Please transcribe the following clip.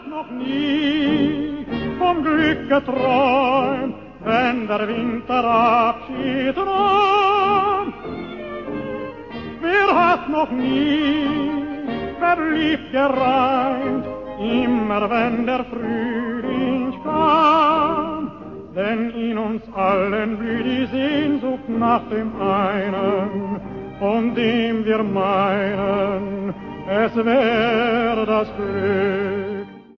noch nie vom Glück geträumt, wenn der Winter Abschied nahm. Wer hat noch nie verliebt gereimt, immer wenn der Frühling kam? Denn in uns allen blüht die Sehnsucht nach dem einen, von dem wir meinen, es wäre das Glück.